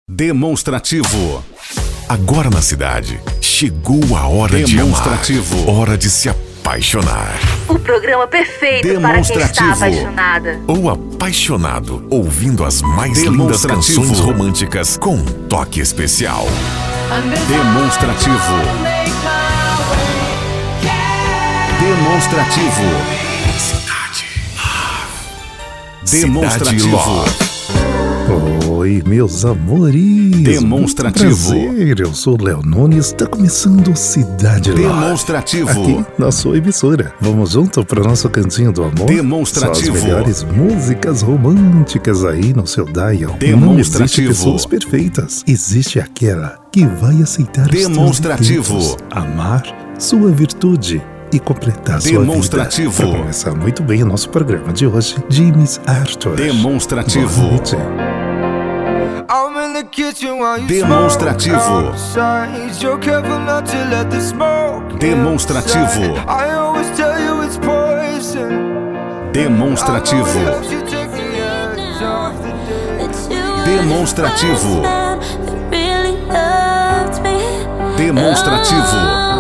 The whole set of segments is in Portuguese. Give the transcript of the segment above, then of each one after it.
Demonstrativo. Agora na cidade, chegou a hora de amar. Hora de se apaixonar. O programa perfeito para quem está apaixonada. Ou apaixonado, ouvindo as mais lindas canções românticas com um toque especial. Demonstrativo. Demonstrativo. Demonstrativo. Oi, meus amores. Demonstrativo. Prazer, eu sou o Léo Nunes, está começando Cidade Love. Demonstrativo. Aqui na sua emissora. Vamos junto para o nosso cantinho do amor. Demonstrativo. Só as melhores músicas românticas aí no seu dial. Demonstrativo. Não existe pessoas perfeitas. Existe aquela que vai aceitar Demonstrativo. os teus defeitos, amar sua virtude e completar sua vida. Demonstrativo. Para começar muito bem o nosso programa de hoje, James Arthur. Demonstrativo. Boa noite. Demonstrativo. Demonstrativo. Demonstrativo. Demonstrativo. Demonstrativo.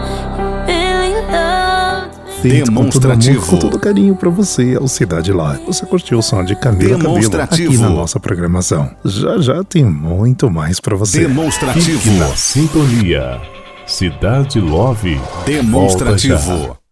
Feito com todo amor, Demonstrativo. com todo carinho pra você, ao Cidade Love. Você curtiu o som de Camila Cabello Demonstrativo. aqui na nossa programação. Já tem muito mais pra você. Demonstrativo. Fique na sintonia. Cidade Love. Demonstrativo.